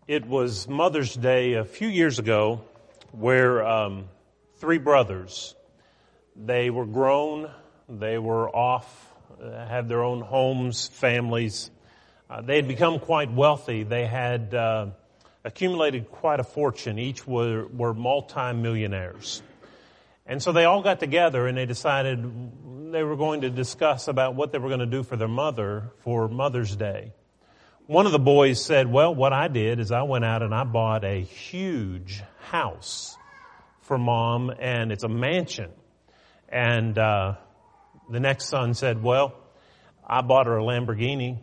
It was Mother's Day a few years ago where three brothers, they were grown, they were off, had their own homes, families. They had become quite wealthy. They had accumulated quite a fortune. Each were multi-millionaires. And so they all got together and they decided they were going to discuss about what they were going to do for their mother for Mother's Day. One of the boys said, well, what I did is I went out and I bought a huge house for Mom, and it's a mansion. And the next son said, well, I bought her a Lamborghini,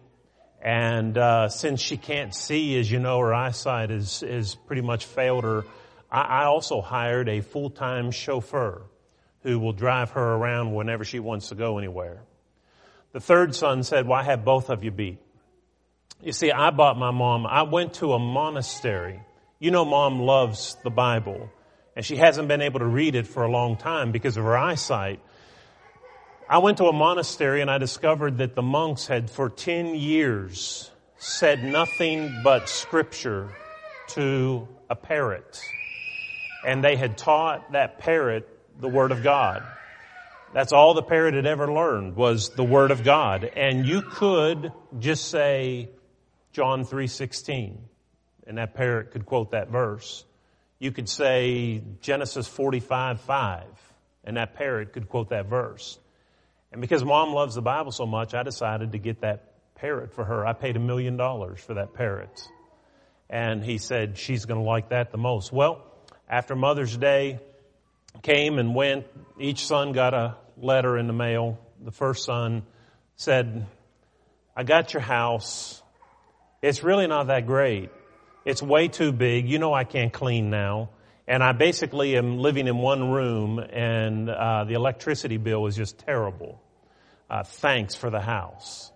and since she can't see, as you know, her eyesight is pretty much failed her, I also hired a full-time chauffeur who will drive her around whenever she wants to go anywhere. The third son said, well, I have both of you beat. You see, I bought my mom, I went to a monastery. You know, Mom loves the Bible, and she hasn't been able to read it for a long time because of her eyesight. I went to a monastery and I discovered that the monks had for 10 years said nothing but scripture to a parrot. And they had taught that parrot the Word of God. That's all the parrot had ever learned was the Word of God. And you could just say John 3:16, and that parrot could quote that verse. You could say Genesis 45:5, and that parrot could quote that verse. And because Mom loves the Bible so much, I decided to get that parrot for her. I paid $1 million for that parrot. And he said she's going to like that the most. Well, after Mother's Day came and went, each son got a letter in the mail. The first son said, I got your house. It's really not that great. It's way too big. You know I can't clean now. And I basically am living in one room, and the electricity bill is just terrible. Thanks for the house.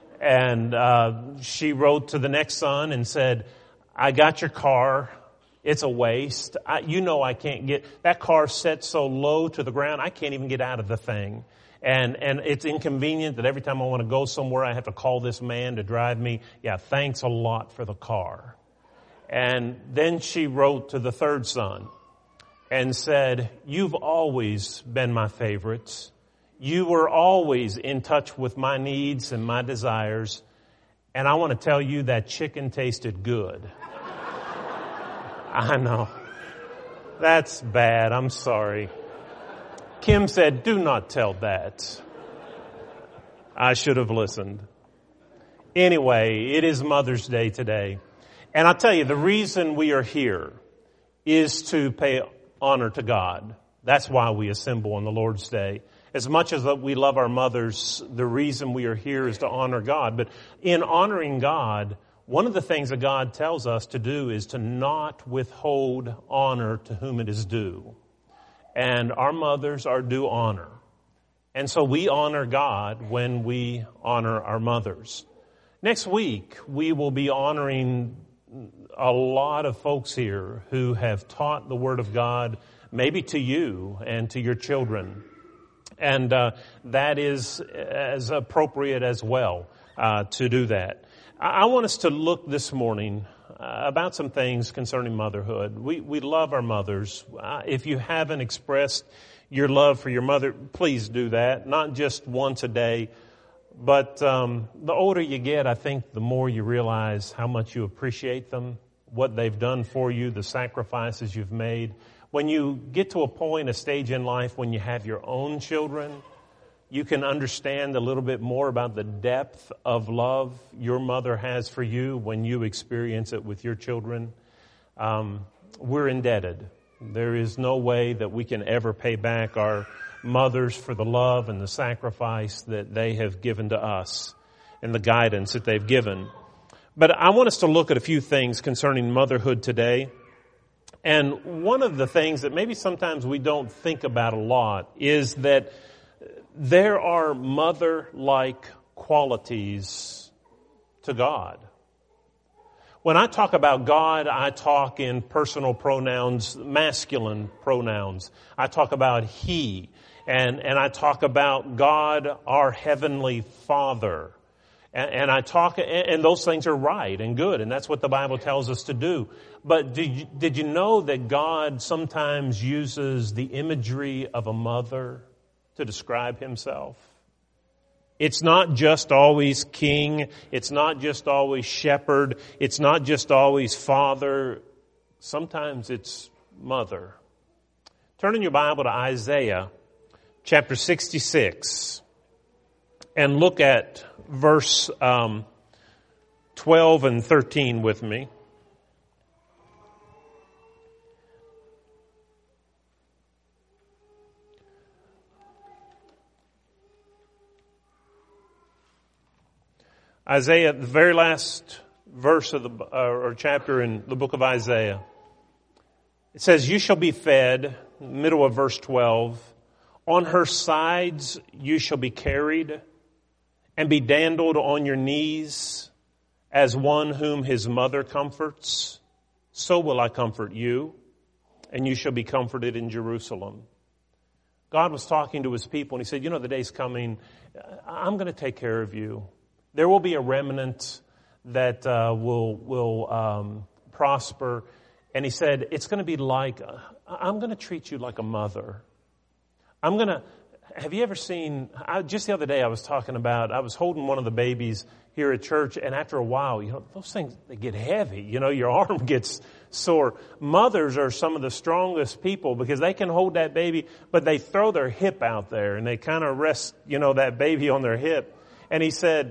And she wrote to the next son and said, I got your car. It's a waste. You know I can't get, that car set so low to the ground, I can't even get out of the thing. And it's inconvenient that every time I want to go somewhere, I have to call this man to drive me. Yeah, thanks a lot for the car. And then she wrote to the third son and said, you've always been my favorite. You were always in touch with my needs and my desires. And I want to tell you that chicken tasted good. I know. That's bad. I'm sorry. Kim said, do not tell that. I should have listened. Anyway, it is Mother's Day today. And I'll tell you, the reason we are here is to pay honor to God. That's why we assemble on the Lord's Day. As much as we love our mothers, the reason we are here is to honor God. But in honoring God, one of the things that God tells us to do is to not withhold honor to whom it is due. And our mothers are due honor. And so we honor God when we honor our mothers. Next week, we will be honoring a lot of folks here who have taught the Word of God, maybe to you and to your children. And that is as appropriate as well to do that. I want us to look this morning about some things concerning motherhood. We love our mothers. If you haven't expressed your love for your mother, please do that. Not just once a day, but the older you get, I think the more you realize how much you appreciate them, what they've done for you, the sacrifices you've made. When you get to a stage in life when you have your own children, you can understand a little bit more about the depth of love your mother has for you when you experience it with your children. We're indebted. There is no way that we can ever pay back our mothers for the love and the sacrifice that they have given to us and the guidance that they've given. But I want us to look at a few things concerning motherhood today. And one of the things that maybe sometimes we don't think about a lot is that there are mother-like qualities to God. When I talk about God, I talk in personal pronouns, masculine pronouns. I talk about He, and I talk about God, our Heavenly Father. And I talk, and those things are right and good, and that's what the Bible tells us to do. But did you know that God sometimes uses the imagery of a mother to describe himself? It's not just always king. It's not just always shepherd. It's not just always father. Sometimes it's mother. Turn in your Bible to Isaiah chapter 66 and look at verse 12 and 13 with me. Isaiah, the very last verse of the or chapter in the book of Isaiah. It says, "You shall be fed," middle of verse 12, "on her sides you shall be carried, and be dandled on your knees, as one whom his mother comforts. So will I comfort you, and you shall be comforted in Jerusalem." God was talking to his people, and he said, the day's coming. I'm going to take care of you. There will be a remnant that will prosper. And he said, it's going to be like, I'm going to treat you like a mother. Have you ever seen, just the other day I was holding one of the babies here at church, and after a while, those things, they get heavy. Your arm gets sore. Mothers are some of the strongest people because they can hold that baby, but they throw their hip out there and they kind of rest, that baby on their hip. And he said,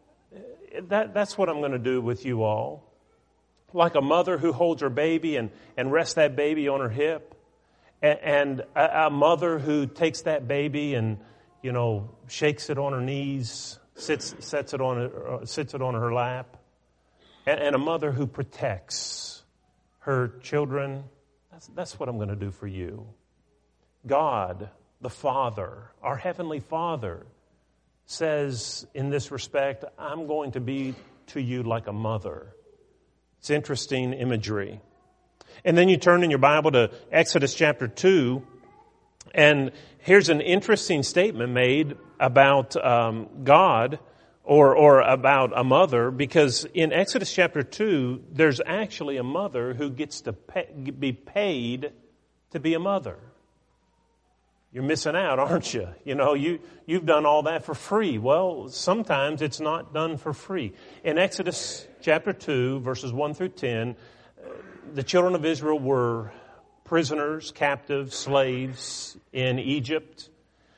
that's what I'm going to do with you all. Like a mother who holds her baby and rests that baby on her hip. And a mother who takes that baby and, shakes it on her knees, sits it on her lap. And a mother who protects her children. That's what I'm going to do for you. God, the Father, our Heavenly Father, says in this respect, I'm going to be to you like a mother. It's interesting imagery. And then you turn in your Bible to Exodus chapter 2, and here's an interesting statement made about God or about a mother, because in Exodus chapter 2, there's actually a mother who gets to be paid to be a mother. You're missing out, aren't you? You've done all that for free. Well, sometimes it's not done for free. In Exodus chapter 2, verses 1 through 10, the children of Israel were prisoners, captives, slaves in Egypt.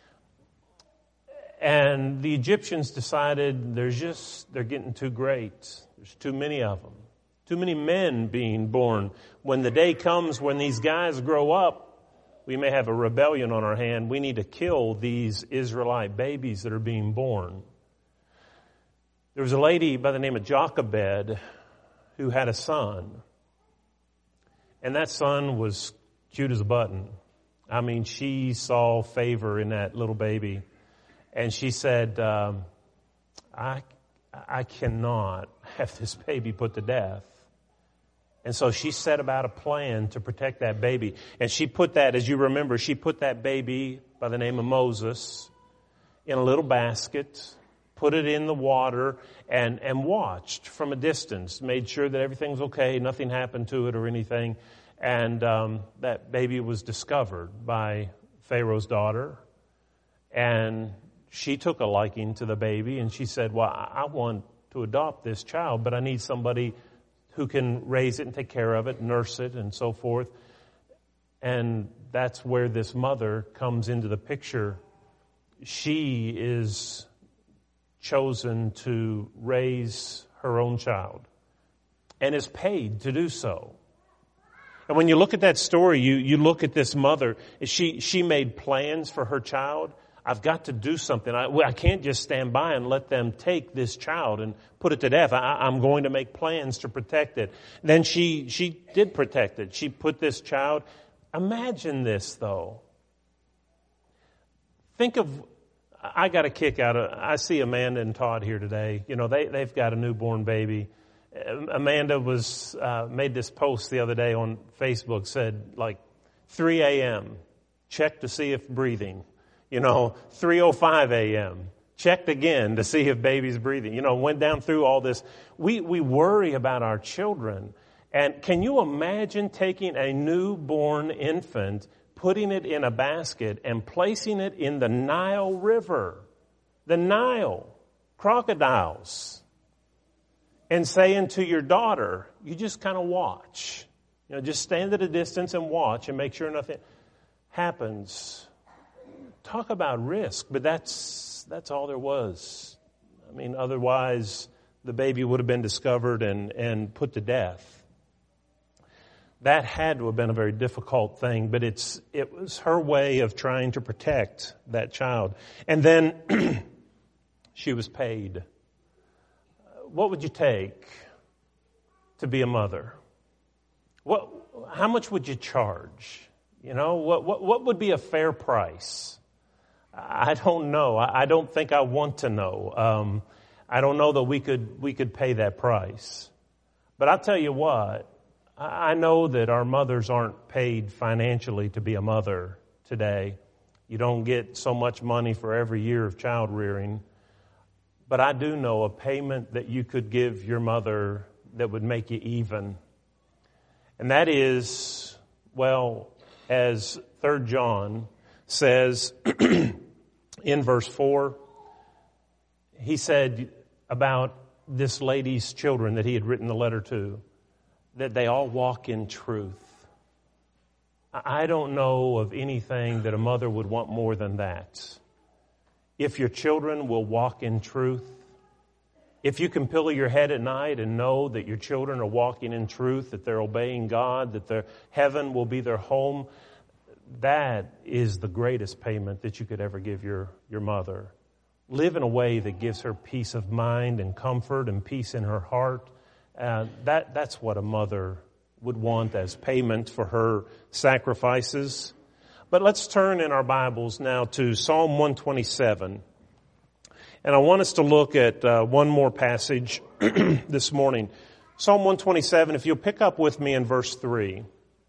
And the Egyptians decided they're getting too great. There's too many of them. Too many men being born. When the day comes when these guys grow up, we may have a rebellion on our hand. We need to kill these Israelite babies that are being born. There was a lady by the name of Jochebed who had a son. And that son was cute as a button. I mean, she saw favor in that little baby. And she said, I cannot have this baby put to death. And so she set about a plan to protect that baby. And she put that, as you remember, she put that baby by the name of Moses in a little basket, put it in the water, and watched from a distance, made sure that everything was okay, nothing happened to it or anything. And that baby was discovered by Pharaoh's daughter. And she took a liking to the baby, and she said, well, I want to adopt this child, but I need somebody who can raise it and take care of it, nurse it, and so forth. And that's where this mother comes into the picture. She is chosen to raise her own child and is paid to do so. And when you look at that story, you look at this mother. She made plans for her child. I've got to do something. I can't just stand by and let them take this child and put it to death. I'm going to make plans to protect it. Then she did protect it. She put this child. Imagine this, though. I got a kick out of, I see Amanda and Todd here today. They've got a newborn baby. Amanda made this post the other day on Facebook, said 3 a.m., check to see if breathing. 3:05 a.m., checked again to see if baby's breathing. You know, went down through all this. We worry about our children. And can you imagine taking a newborn infant, putting it in a basket, and placing it in the Nile River, the Nile, crocodiles, and saying to your daughter, you just kind of watch. You know, just stand at a distance and watch and make sure nothing happens. Talk about risk, but that's all there was. I mean, otherwise the baby would have been discovered and put to death. That had to have been a very difficult thing, but it was her way of trying to protect that child. And then she was paid. What would you take to be a mother? How much would you charge? You know, what would be a fair price? I don't know. I don't think I want to know. I don't know that we could pay that price. But I'll tell you what, I know that our mothers aren't paid financially to be a mother today. You don't get so much money for every year of child rearing. But I do know a payment that you could give your mother that would make you even. And that is, well, as 3 John says in verse 4, he said about this lady's children that he had written the letter to, that they all walk in truth. I don't know of anything that a mother would want more than that. If your children will walk in truth, if you can pillow your head at night and know that your children are walking in truth, that they're obeying God, that their heaven will be their home, that is the greatest payment that you could ever give your mother. Live in a way that gives her peace of mind and comfort and peace in her heart. That's what a mother would want as payment for her sacrifices. But let's turn in our Bibles now to Psalm 127. And I want us to look at one more passage this morning. Psalm 127, if you'll pick up with me in verse 3.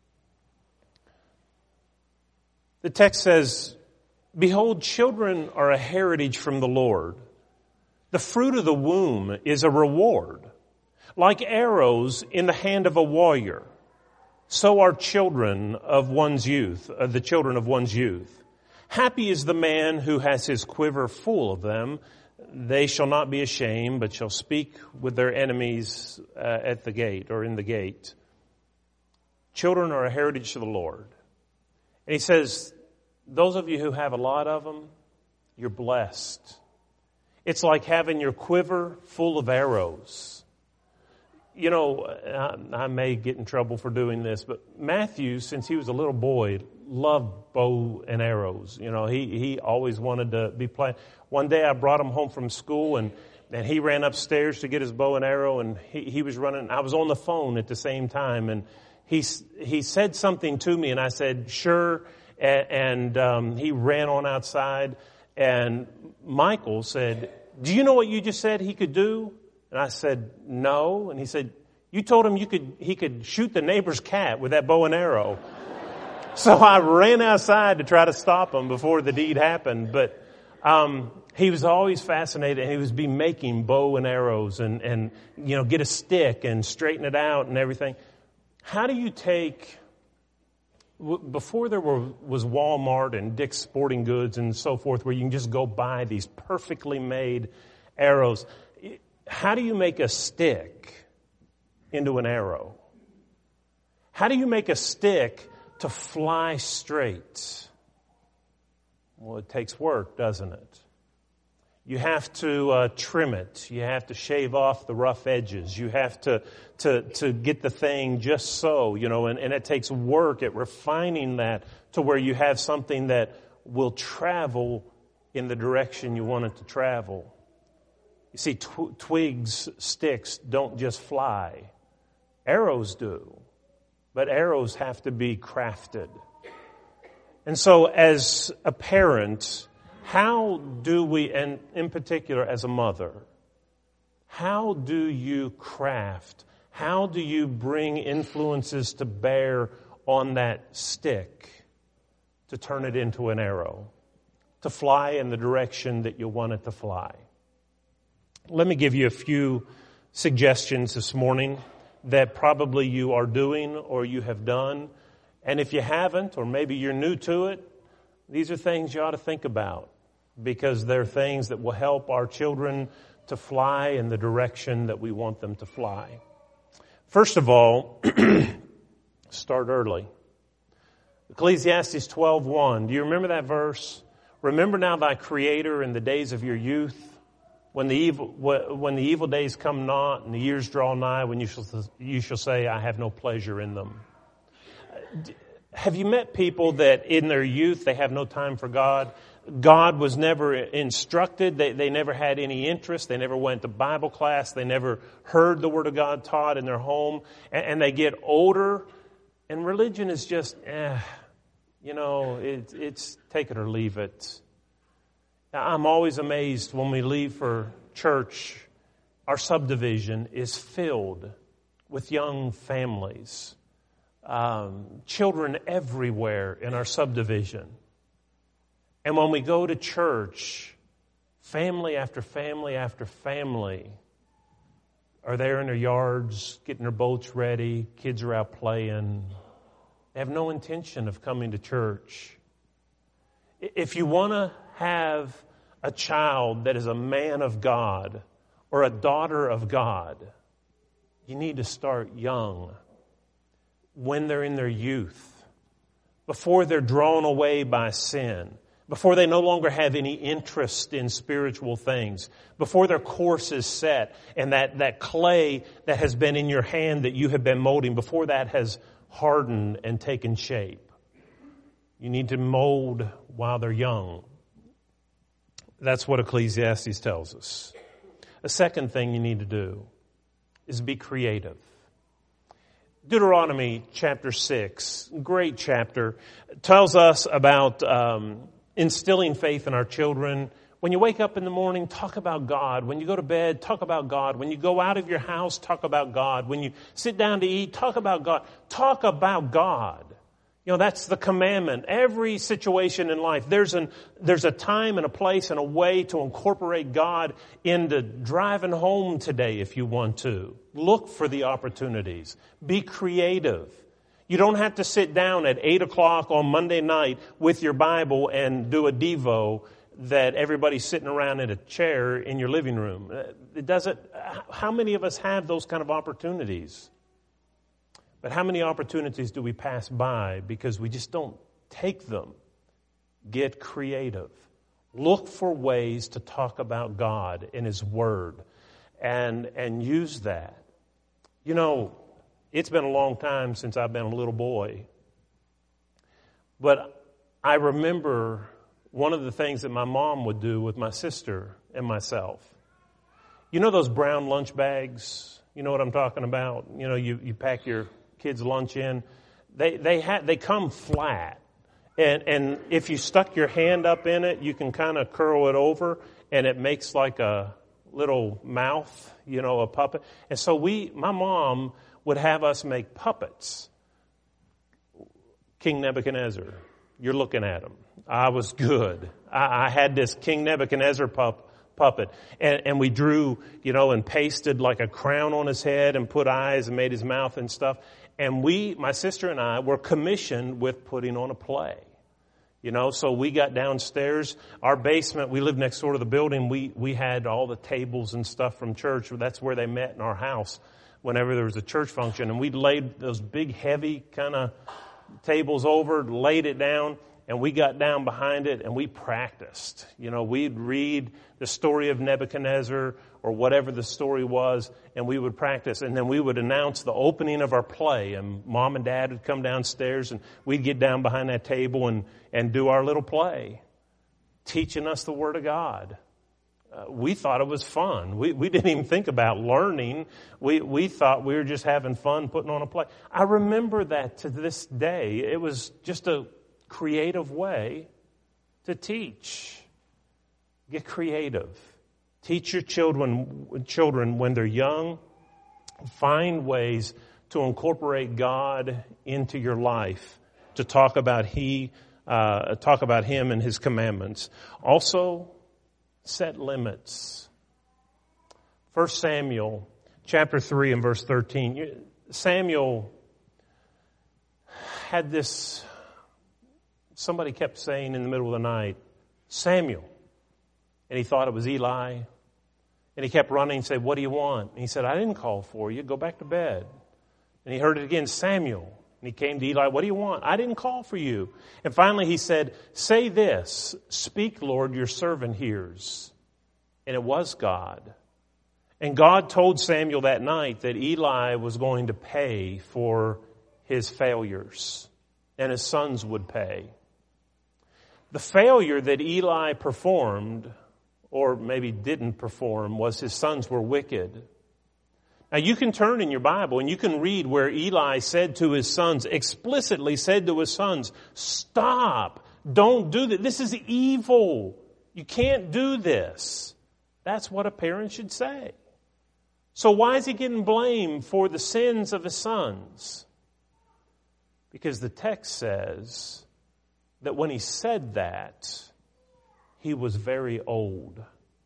The text says, "Behold, children are a heritage from the Lord. The fruit of the womb is a reward. Like arrows in the hand of a warrior, so are children of one's youth, the children of one's youth. Happy is the man who has his quiver full of them. They shall not be ashamed, but shall speak with their enemies at the gate or in the gate." Children are a heritage to the Lord. And he says, those of you who have a lot of them, you're blessed. It's like having your quiver full of arrows. You know, I may get in trouble for doing this, but Matthew, since he was a little boy, loved bow and arrows. You know, he always wanted to be playing. One day I brought him home from school and he ran upstairs to get his bow and arrow, and he was running. I was on the phone at the same time, and he said something to me, and I said, "Sure." And he ran on outside, and Michael said, "Do you know what you just said he could do?" And I said, "No." And he said, "You told him he could shoot the neighbor's cat with that bow and arrow." So I ran outside to try to stop him before the deed happened. But he was always fascinated, and he was making bow and arrows and you know, get a stick and straighten it out and everything. How do you take, before there was Walmart and Dick's Sporting Goods and so forth, where you can just go buy these perfectly made arrows, how do you make a stick into an arrow? How do you make a stick to fly straight? Well, it takes work, doesn't it? You have to trim it. You have to shave off the rough edges. You have to get the thing just so, you know, and it takes work at refining that to where you have something that will travel in the direction you want it to travel. You see, twigs, sticks don't just fly. Arrows do. But arrows have to be crafted. And so as a parent, how do we, and in particular as a mother, how do you craft? How do you bring influences to bear on that stick to turn it into an arrow? to fly in the direction that you want it to fly. Let me give you a few suggestions this morning that probably you are doing or you have done. And if you haven't, or maybe you're new to it, these are things you ought to think about, because they're things that will help our children to fly in the direction that we want them to fly. First of all, start early. Ecclesiastes 12:1. Do you remember that verse? Remember now thy Creator in the days of your youth, when the evil days come not and the years draw nigh, when you shall say, I have no pleasure in them. Have you met people that in their youth they have no time for God? God was never instructed. They never had any interest. They never went to Bible class. They never heard the Word of God taught in their home. And they get older, and religion is just, it's take it or leave it. I'm always amazed when we leave for church, our subdivision is filled with young families, children everywhere in our subdivision. And when we go to church, family after family after family are there in their yards, getting their boats ready, kids are out playing. They have no intention of coming to church. If you want to have a child that is a man of God or a daughter of God, you need to start young, when they're in their youth, before they're drawn away by sin, before they no longer have any interest in spiritual things, before their course is set and that clay that has been in your hand that you have been molding, before that has hardened and taken shape. You need to mold while they're young. That's what Ecclesiastes tells us. The second thing you need to do is be creative. Deuteronomy chapter 6, great chapter, tells us about instilling faith in our children. When you wake up in the morning, talk about God. When you go to bed, talk about God. When you go out of your house, talk about God. When you sit down to eat, talk about God. Talk about God. That's the commandment. Every situation in life, there's a time and a place and a way to incorporate God into driving home today if you want to. Look for the opportunities. Be creative. You don't have to sit down at 8 o'clock on Monday night with your Bible and do a Devo that everybody's sitting around in a chair in your living room. How many of us have those kind of opportunities? But how many opportunities do we pass by because we just don't take them? Get creative. Look for ways to talk about God and His Word and use that. It's been a long time since I've been a little boy. But I remember one of the things that my mom would do with my sister and myself. Those brown lunch bags? You know what I'm talking about? You pack your kids' lunch in. They come flat. And if you stuck your hand up in it, you can kind of curl it over, and it makes like a little mouth, a puppet. And so my mom would have us make puppets. King Nebuchadnezzar, you're looking at him. I was good. I had this King Nebuchadnezzar puppet. And we drew, and pasted like a crown on his head and put eyes and made his mouth and stuff. And my sister and I, were commissioned with putting on a play. So we got downstairs. Our basement, we lived next door to the building. We had all the tables and stuff from church. That's where they met in our house whenever there was a church function. And we laid those big, heavy kind of tables over, laid it down, and we got down behind it and we practiced. We'd read the story of Nebuchadnezzar or whatever the story was, and we would practice. And then we would announce the opening of our play, and Mom and Dad would come downstairs, and we'd get down behind that table and do our little play, teaching us the Word of God. We thought it was fun. We didn't even think about learning. We thought we were just having fun putting on a play. I remember that to this day. It was just a creative way to teach. Get creative. Teach your children when they're young. Find ways to incorporate God into your life, to talk about talk about Him and His commandments. Also, set limits. 1 Samuel chapter 3 and verse 13. Samuel had this, somebody kept saying in the middle of the night, Samuel. And he thought it was Eli. And he kept running and said, what do you want? And he said, I didn't call for you. Go back to bed. And he heard it again, Samuel. And he came to Eli, what do you want? I didn't call for you. And finally he said, say this, speak, Lord, your servant hears. And it was God. And God told Samuel that night that Eli was going to pay for his failures. And his sons would pay. The failure that Eli performed, or maybe didn't perform, was his sons were wicked. Now you can turn in your Bible and you can read where Eli said to his sons, explicitly said to his sons, stop, don't do this. This is evil. You can't do this. That's what a parent should say. So why is he getting blamed for the sins of his sons? Because the text says that when he said that, he was very old.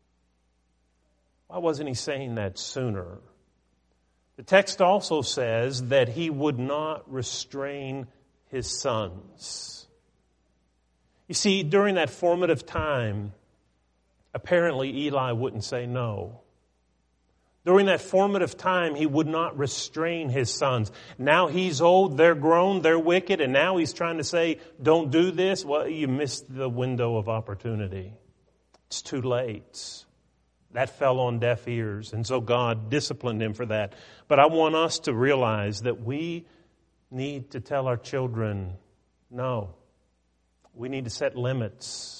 Why wasn't he saying that sooner? The text also says that he would not restrain his sons. You see, during that formative time, apparently Eli wouldn't say no. During that formative time, he would not restrain his sons. Now he's old, they're grown, they're wicked, and now he's trying to say, don't do this. Well, you missed the window of opportunity. It's too late. That fell on deaf ears, and so God disciplined him for that. But I want us to realize that we need to tell our children, no. We need to set limits.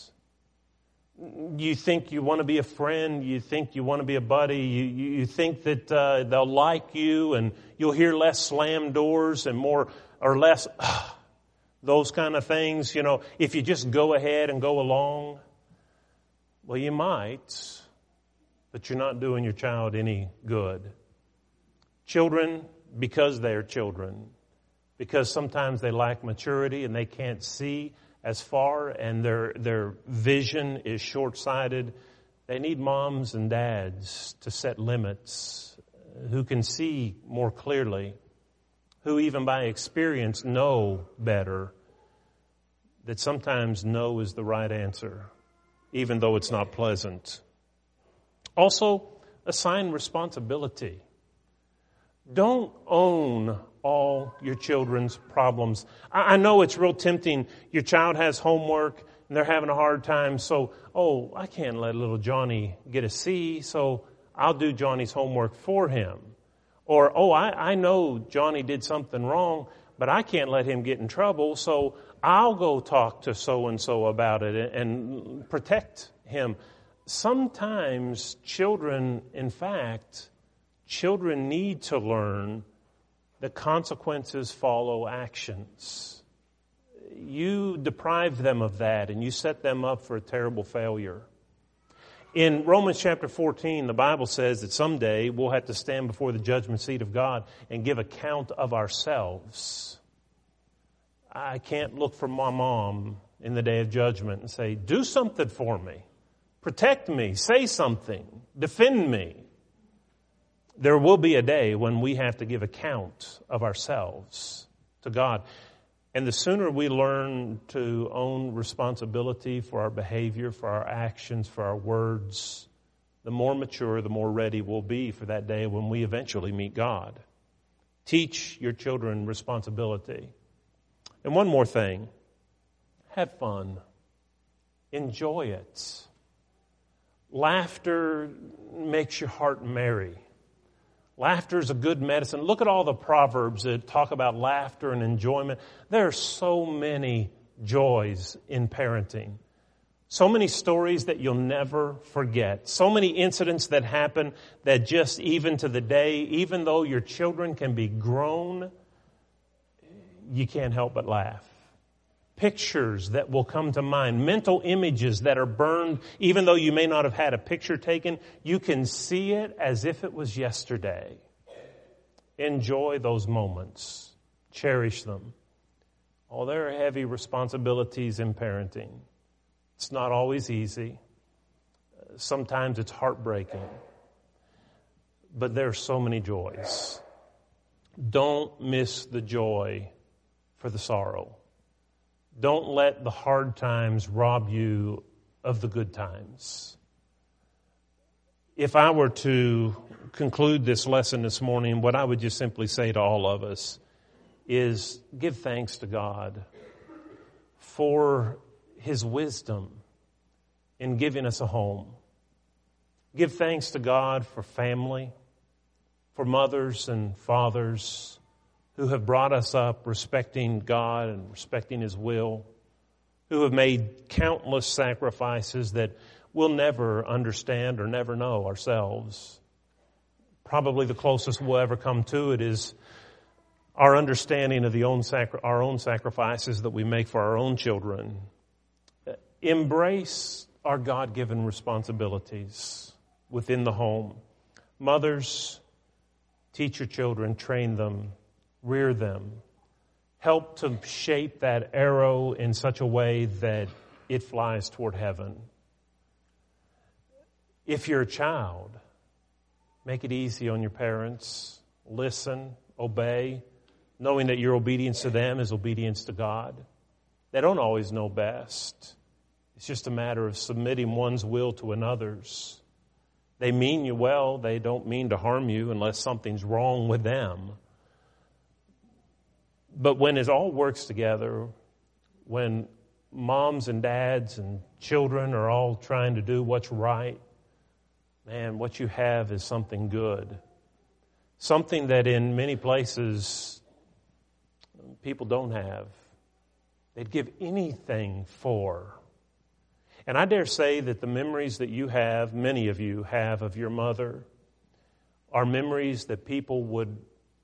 You think you want to be a friend, you think you want to be a buddy, you think that they'll like you and you'll hear less slam doors and more or less those kind of things, if you just go ahead and go along. Well, you might, but you're not doing your child any good. Children, because they're children, because sometimes they lack maturity and they can't see as far and their vision is short-sighted, they need moms and dads to set limits, who can see more clearly, who even by experience know better, that sometimes no is the right answer, even though it's not pleasant. Also, assign responsibility. Don't own all your children's problems. I know it's real tempting. Your child has homework and they're having a hard time. So, I can't let little Johnny get a C, so I'll do Johnny's homework for him. Or, I know Johnny did something wrong, but I can't let him get in trouble, so I'll go talk to so-and-so about it and protect him. Sometimes children need to learn that consequences follow actions. You deprive them of that and you set them up for a terrible failure. In Romans chapter 14, the Bible says that someday we'll have to stand before the judgment seat of God and give account of ourselves. I can't look for my mom in the day of judgment and say, do something for me. Protect me. Say something. Defend me. There will be a day when we have to give account of ourselves to God. And the sooner we learn to own responsibility for our behavior, for our actions, for our words, the more mature, the more ready we'll be for that day when we eventually meet God. Teach your children responsibility. And one more thing, have fun. Enjoy it. Laughter makes your heart merry. Laughter is a good medicine. Look at all the Proverbs that talk about laughter and enjoyment. There are so many joys in parenting. So many stories that you'll never forget. So many incidents that happen that just even to the day, even though your children can be grown, you can't help but laugh. Pictures that will come to mind, mental images that are burned, even though you may not have had a picture taken, you can see it as if it was yesterday. Enjoy those moments. Cherish them. Oh, there are heavy responsibilities in parenting. It's not always easy. Sometimes it's heartbreaking. But there are so many joys. Don't miss the joy for the sorrow. Don't let the hard times rob you of the good times. If I were to conclude this lesson this morning, what I would just simply say to all of us is give thanks to God for His wisdom in giving us a home. Give thanks to God for family, for mothers and fathers who have brought us up respecting God and respecting His will, who have made countless sacrifices that we'll never understand or never know ourselves. Probably the closest we'll ever come to it is our understanding of our own sacrifices that we make for our own children. Embrace our God-given responsibilities within the home. Mothers, teach your children, train them, rear them. Help to shape that arrow in such a way that it flies toward heaven. If you're a child, make it easy on your parents. Listen, obey, knowing that your obedience to them is obedience to God. They don't always know best. It's just a matter of submitting one's will to another's. They mean you well. They don't mean to harm you unless something's wrong with them. But when it all works together, when moms and dads and children are all trying to do what's right, man, what you have is something good. Something that in many places people don't have. They'd give anything for. And I dare say that the memories that you have, many of you have of your mother, are memories that people would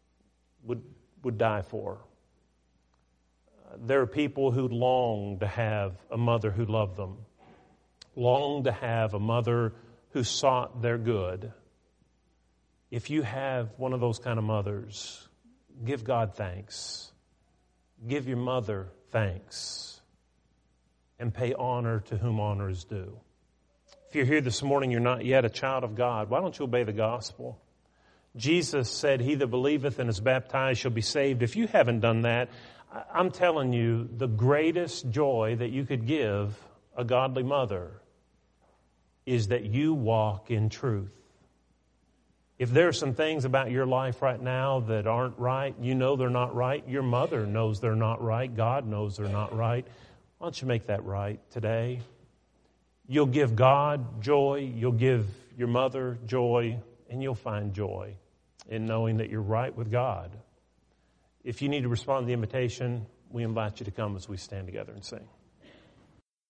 die for. There are people who long to have a mother who loved them, long to have a mother who sought their good. If you have one of those kind of mothers, give God thanks. Give your mother thanks. And pay honor to whom honor is due. If you're here this morning, you're not yet a child of God, why don't you obey the gospel? Jesus said, "He that believeth and is baptized shall be saved." If you haven't done that, I'm telling you, the greatest joy that you could give a godly mother is that you walk in truth. If there are some things about your life right now that aren't right, you know they're not right, your mother knows they're not right, God knows they're not right, why don't you make that right today? You'll give God joy, you'll give your mother joy, and you'll find joy in knowing that you're right with God. If you need to respond to the invitation, we invite you to come as we stand together and sing.